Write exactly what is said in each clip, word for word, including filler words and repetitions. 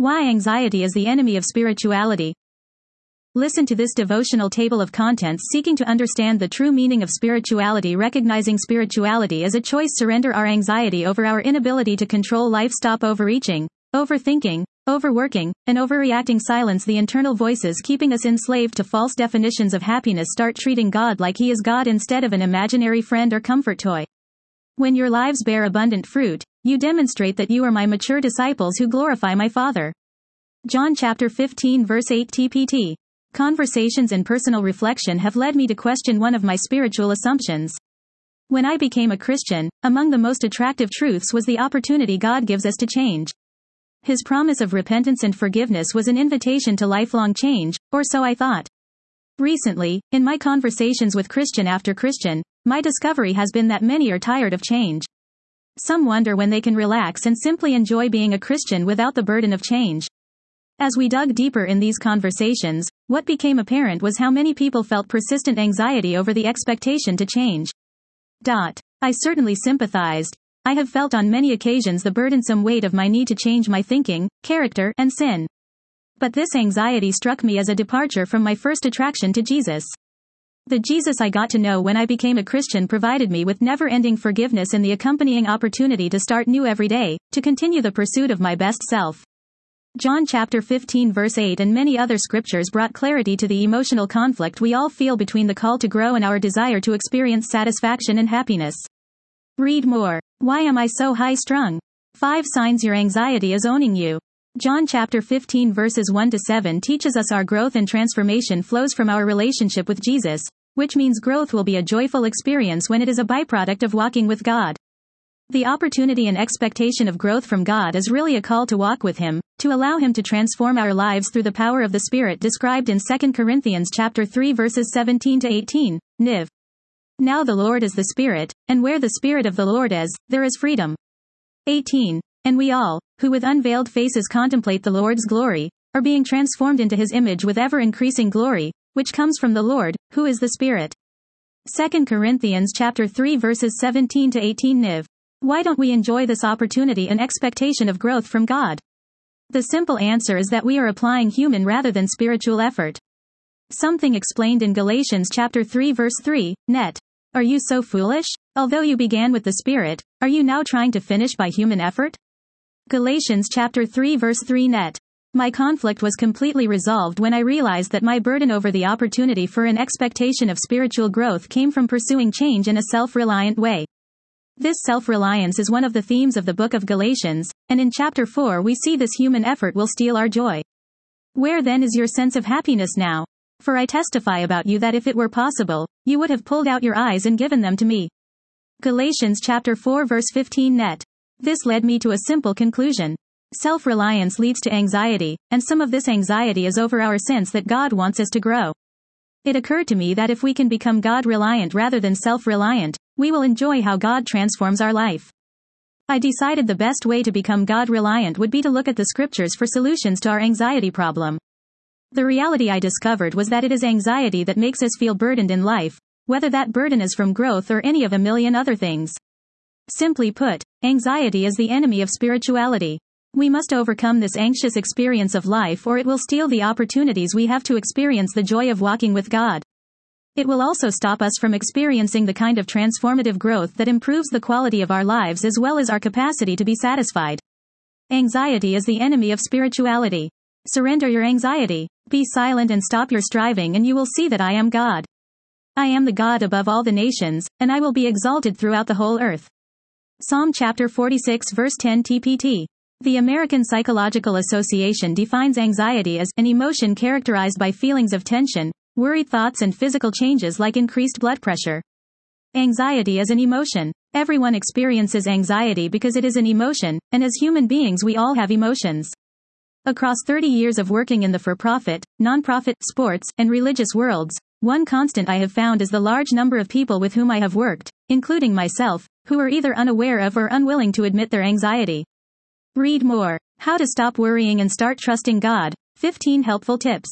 Why anxiety is the enemy of spirituality. Listen to this devotional table of contents seeking to understand the true meaning of spirituality, recognizing spirituality as a choice. Surrender our anxiety over our inability to control life. Stop overreaching, overthinking, overworking, and overreacting. Silence the internal voices keeping us enslaved to false definitions of happiness. Start treating God like He is God instead of an imaginary friend or comfort toy. When your lives bear abundant fruit, you demonstrate that you are my mature disciples who glorify my Father. John chapter fifteen verse eight T P T. Conversations and personal reflection have led me to question one of my spiritual assumptions. When I became a Christian, among the most attractive truths was the opportunity God gives us to change. His promise of repentance and forgiveness was an invitation to lifelong change, or so I thought. Recently, in my conversations with Christian after Christian, my discovery has been that many are tired of change. Some wonder when they can relax and simply enjoy being a Christian without the burden of change. As we dug deeper in these conversations, what became apparent was how many people felt persistent anxiety over the expectation to change. Dot. I certainly sympathized. I have felt on many occasions the burdensome weight of my need to change my thinking, character, and sin. But this anxiety struck me as a departure from my first attraction to Jesus. The Jesus I got to know when I became a Christian provided me with never-ending forgiveness and the accompanying opportunity to start new every day, to continue the pursuit of my best self. John chapter fifteen verse eight and many other scriptures brought clarity to the emotional conflict we all feel between the call to grow and our desire to experience satisfaction and happiness. Read more. Why am I so high-strung? Five signs your anxiety is owning you. John chapter fifteen verses one to seven teaches us our growth and transformation flows from our relationship with Jesus, which means growth will be a joyful experience when it is a byproduct of walking with God. The opportunity and expectation of growth from God is really a call to walk with Him, to allow Him to transform our lives through the power of the Spirit described in Second Corinthians chapter three verses seventeen to eighteen, Niv. Now the Lord is the Spirit, and where the Spirit of the Lord is, there is freedom. eighteen. And we all, who with unveiled faces contemplate the Lord's glory, are being transformed into His image with ever-increasing glory, which comes from the Lord, who is the Spirit. Second Corinthians chapter three verses seventeen to eighteen Niv. Why don't we enjoy this opportunity and expectation of growth from God? The simple answer is that we are applying human rather than spiritual effort. Something explained in Galatians chapter three verse three, net. Are you so foolish? Although you began with the Spirit, are you now trying to finish by human effort? Galatians chapter three verse three net. My conflict was completely resolved when I realized that my burden over the opportunity for an expectation of spiritual growth came from pursuing change in a self-reliant way. This self-reliance is one of the themes of the book of Galatians, and in chapter four we see this human effort will steal our joy. Where then is your sense of happiness now? For I testify about you that if it were possible, you would have pulled out your eyes and given them to me. Galatians chapter four verse fifteen net. This led me to a simple conclusion. Self-reliance leads to anxiety, and some of this anxiety is over our sense that God wants us to grow. It occurred to me that if we can become God-reliant rather than self-reliant, we will enjoy how God transforms our life. I decided the best way to become God-reliant would be to look at the scriptures for solutions to our anxiety problem. The reality I discovered was that it is anxiety that makes us feel burdened in life, whether that burden is from growth or any of a million other things. Simply put, anxiety is the enemy of spirituality. We must overcome this anxious experience of life or it will steal the opportunities we have to experience the joy of walking with God. It will also stop us from experiencing the kind of transformative growth that improves the quality of our lives as well as our capacity to be satisfied. Anxiety is the enemy of spirituality. Surrender your anxiety. Be silent and stop your striving and you will see that I am God. I am the God above all the nations, and I will be exalted throughout the whole earth. Psalm chapter forty-six verse ten T P T. The American Psychological Association defines anxiety as an emotion characterized by feelings of tension, worried thoughts and physical changes like increased blood pressure. Anxiety is an emotion. Everyone experiences anxiety because it is an emotion, and as human beings we all have emotions. Across thirty years of working in the for-profit, non-profit, sports, and religious worlds, one constant I have found is the large number of people with whom I have worked, including myself, who are either unaware of or unwilling to admit their anxiety. Read more. How to stop worrying and start trusting God. fifteen helpful tips.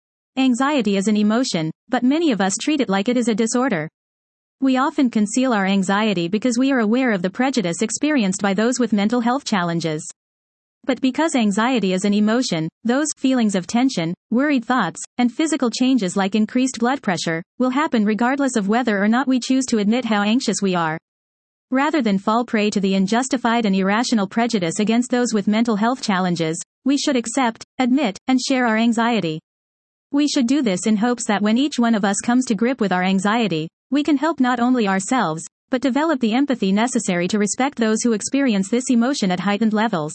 Anxiety is an emotion, but many of us treat it like it is a disorder. We often conceal our anxiety because we are aware of the prejudice experienced by those with mental health challenges. But because anxiety is an emotion, those feelings of tension, worried thoughts, and physical changes like increased blood pressure will happen regardless of whether or not we choose to admit how anxious we are. Rather than fall prey to the unjustified and irrational prejudice against those with mental health challenges, we should accept, admit, and share our anxiety. We should do this in hopes that when each one of us comes to grip with our anxiety, we can help not only ourselves, but develop the empathy necessary to respect those who experience this emotion at heightened levels.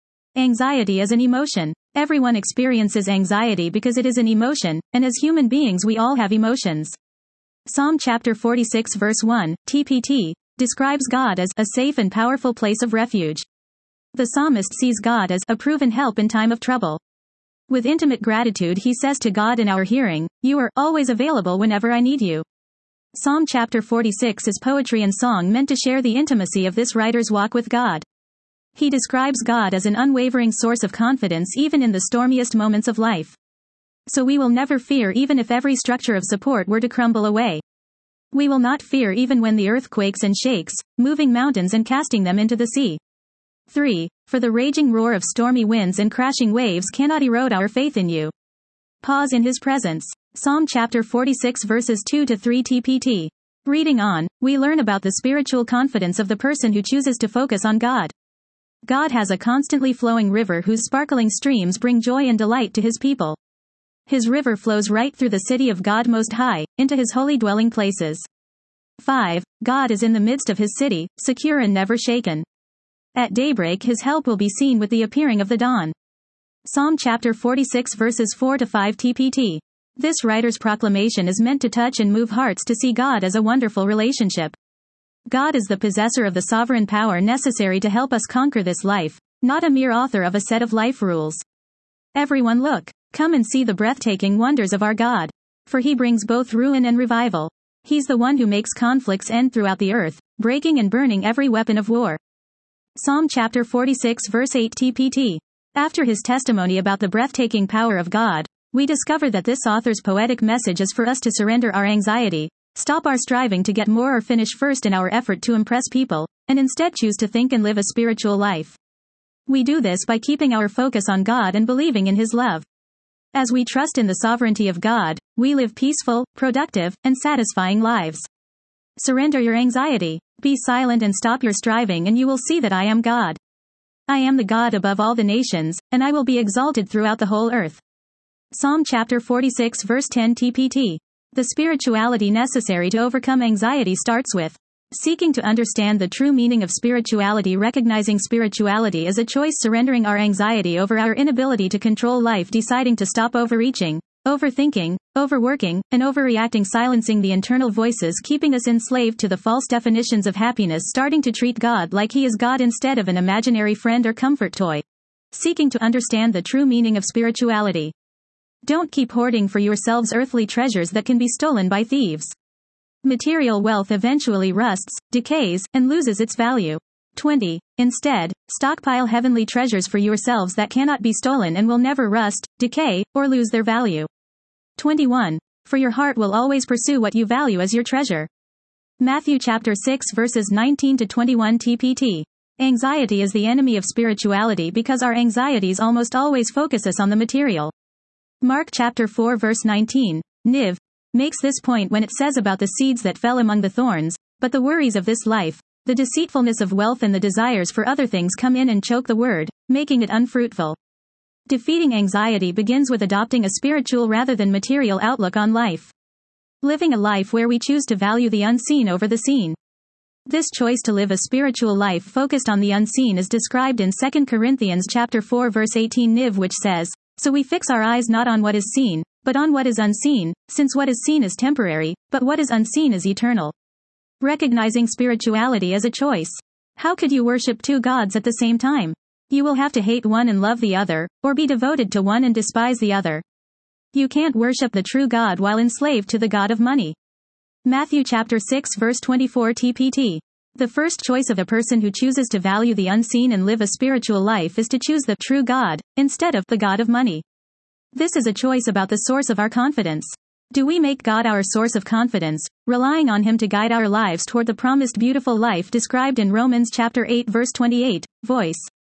Anxiety is an emotion. Everyone experiences anxiety because it is an emotion, and as human beings we all have emotions. Psalm chapter forty-six verse one, T P T, describes God as a safe and powerful place of refuge. The psalmist sees God as a proven help in time of trouble. With intimate gratitude he says to God in our hearing, "You are always available whenever I need you." Psalm chapter forty-six is poetry and song meant to share the intimacy of this writer's walk with God. He describes God as an unwavering source of confidence even in the stormiest moments of life. So we will never fear even if every structure of support were to crumble away. We will not fear even when the earth quakes and shakes, moving mountains and casting them into the sea. three. For the raging roar of stormy winds and crashing waves cannot erode our faith in you. Pause in his presence. Psalm chapter forty-six verses two to three T P T. Reading on, we learn about the spiritual confidence of the person who chooses to focus on God. God has a constantly flowing river whose sparkling streams bring joy and delight to his people. His river flows right through the city of God Most High, into his holy dwelling places. five. God is in the midst of his city, secure and never shaken. At daybreak his help will be seen with the appearing of the dawn. Psalm chapter forty-six verses four to five T P T. This writer's proclamation is meant to touch and move hearts to see God as a wonderful relationship. God is the possessor of the sovereign power necessary to help us conquer this life, not a mere author of a set of life rules. Everyone look, come and see the breathtaking wonders of our God. For he brings both ruin and revival. He's the one who makes conflicts end throughout the earth, breaking and burning every weapon of war. Psalm chapter forty-six verse eight T P T. After his testimony about the breathtaking power of God, we discover that this author's poetic message is for us to surrender our anxiety, stop our striving to get more or finish first in our effort to impress people, and instead choose to think and live a spiritual life. We do this by keeping our focus on God and believing in his love. As we trust in the sovereignty of God, we live peaceful, productive, and satisfying lives. Surrender your anxiety. Be silent and stop your striving and you will see that I am God. I am the God above all the nations, and I will be exalted throughout the whole earth. Psalm chapter forty-six verse ten T P T. The spirituality necessary to overcome anxiety starts with seeking to understand the true meaning of spirituality. Recognizing spirituality as a choice, surrendering our anxiety over our inability to control life, deciding to stop overreaching, overthinking, overworking, and overreacting, silencing the internal voices keeping us enslaved to the false definitions of happiness, starting to treat God like he is God instead of an imaginary friend or comfort toy. Seeking to understand the true meaning of spirituality. Don't keep hoarding for yourselves earthly treasures that can be stolen by thieves. Material wealth eventually rusts, decays, and loses its value. twenty. Instead, stockpile heavenly treasures for yourselves that cannot be stolen and will never rust, decay, or lose their value. twenty-one. For your heart will always pursue what you value as your treasure. Matthew chapter six verses nineteen to twenty-one T P T. Anxiety is the enemy of spirituality because our anxieties almost always focus us on the material. Mark chapter four verse nineteen, Niv, makes this point when it says about the seeds that fell among the thorns, but the worries of this life, the deceitfulness of wealth and the desires for other things come in and choke the word, making it unfruitful. Defeating anxiety begins with adopting a spiritual rather than material outlook on life. Living a life where we choose to value the unseen over the seen. This choice to live a spiritual life focused on the unseen is described in Second Corinthians chapter four verse eighteen Niv, which says, "So we fix our eyes not on what is seen, but on what is unseen, since what is seen is temporary, but what is unseen is eternal." Recognizing spirituality as a choice. How could you worship two gods at the same time? You will have to hate one and love the other, or be devoted to one and despise the other. You can't worship the true God while enslaved to the god of money. Matthew chapter six verse twenty-four T P T. The first choice of a person who chooses to value the unseen and live a spiritual life is to choose the true God, instead of the god of money. This is a choice about the source of our confidence. Do we make God our source of confidence, relying on him to guide our lives toward the promised beautiful life described in Romans chapter eight verse twenty-eight, voice?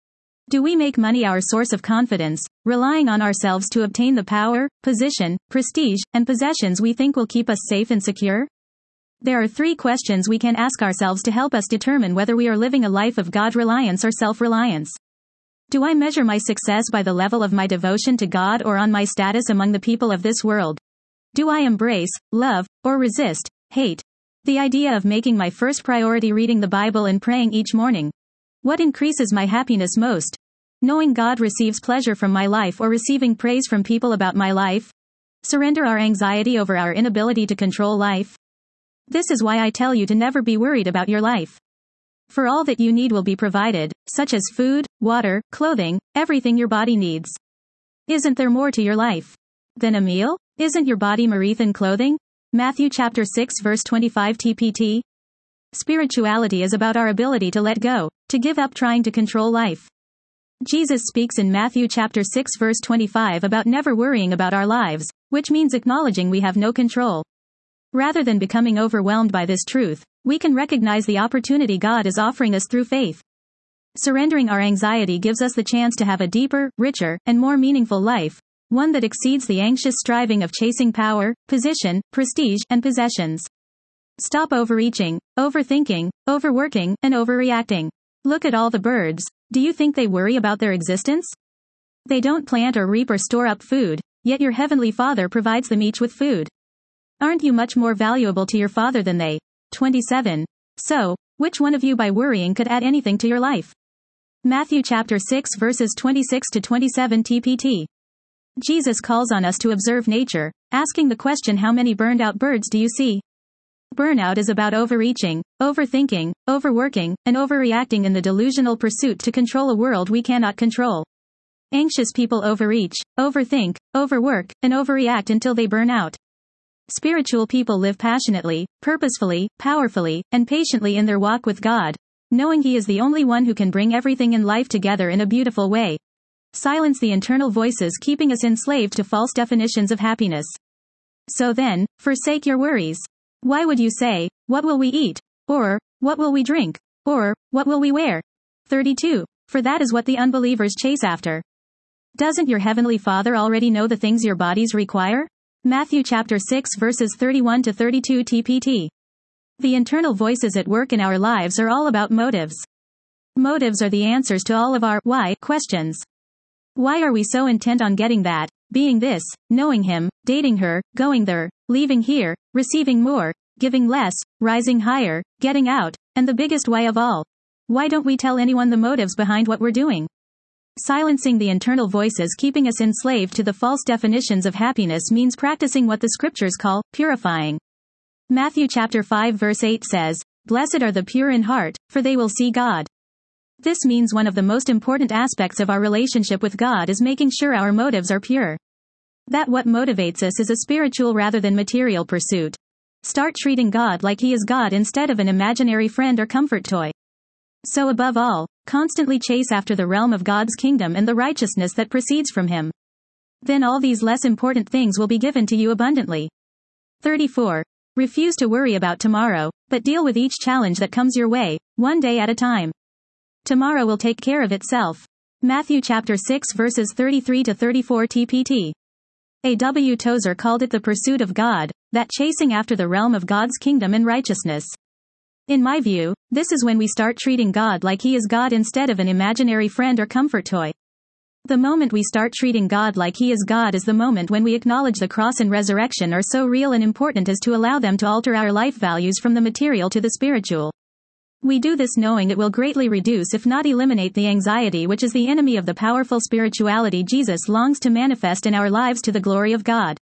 Do we make money our source of confidence, relying on ourselves to obtain the power, position, prestige, and possessions we think will keep us safe and secure? There are three questions we can ask ourselves to help us determine whether we are living a life of God-reliance or self-reliance. Do I measure my success by the level of my devotion to God or on my status among the people of this world? Do I embrace, love, or resist, hate, the idea of making my first priority reading the Bible and praying each morning? What increases my happiness most? Knowing God receives pleasure from my life or receiving praise from people about my life? Surrender our anxiety over our inability to control life? This is why I tell you to never be worried about your life. For all that you need will be provided, such as food, water, clothing, everything your body needs. Isn't there more to your life than a meal? Isn't your body more than clothing? Matthew chapter six verse twenty-five T P T. Spirituality is about our ability to let go, to give up trying to control life. Jesus speaks in Matthew chapter six verse twenty-five about never worrying about our lives, which means acknowledging we have no control. Rather than becoming overwhelmed by this truth, we can recognize the opportunity God is offering us through faith. Surrendering our anxiety gives us the chance to have a deeper, richer, and more meaningful life, one that exceeds the anxious striving of chasing power, position, prestige, and possessions. Stop overreaching, overthinking, overworking, and overreacting. Look at all the birds. Do you think they worry about their existence? They don't plant or reap or store up food, yet your heavenly Father provides them each with food. Aren't you much more valuable to your Father than they? twenty-seven. So, which one of you by worrying could add anything to your life? Matthew chapter six verses twenty-six to twenty-seven T P T. Jesus calls on us to observe nature, asking the question, how many burned out birds do you see? Burnout is about overreaching, overthinking, overworking, and overreacting in the delusional pursuit to control a world we cannot control. Anxious people overreach, overthink, overwork, and overreact until they burn out. Spiritual people live passionately, purposefully, powerfully, and patiently in their walk with God, knowing He is the only one who can bring everything in life together in a beautiful way. Silence the internal voices keeping us enslaved to false definitions of happiness. So then, forsake your worries. Why would you say, "What will we eat?" Or, "What will we drink?" Or, "What will we wear?" thirty-two. For that is what the unbelievers chase after. Doesn't your heavenly Father already know the things your bodies require? Matthew chapter six verses thirty-one to thirty-two T P T. The internal voices at work in our lives are all about motives. Motives are the answers to all of our why questions. Why are we so intent on getting that, being this, knowing him, dating her, going there, leaving here, receiving more, giving less, rising higher, getting out, and the biggest why of all? Why don't we tell anyone the motives behind what we're doing? Silencing the internal voices keeping us enslaved to the false definitions of happiness means practicing what the scriptures call purifying. Matthew chapter five verse eight says, "Blessed are the pure in heart, for they will see God." This means one of the most important aspects of our relationship with God is making sure our motives are pure. That what motivates us is a spiritual rather than material pursuit. Start treating God like He is God instead of an imaginary friend or comfort toy. So above all, constantly chase after the realm of God's kingdom and the righteousness that proceeds from Him. Then all these less important things will be given to you abundantly. thirty-four. Refuse to worry about tomorrow, but deal with each challenge that comes your way, one day at a time. Tomorrow will take care of itself. Matthew chapter six verses thirty-three to thirty-four T P T. A W Tozer called it the pursuit of God, that chasing after the realm of God's kingdom and righteousness. In my view, this is when we start treating God like He is God instead of an imaginary friend or comfort toy. The moment we start treating God like He is God is the moment when we acknowledge the cross and resurrection are so real and important as to allow them to alter our life values from the material to the spiritual. We do this knowing it will greatly reduce if not eliminate the anxiety which is the enemy of the powerful spirituality Jesus longs to manifest in our lives to the glory of God.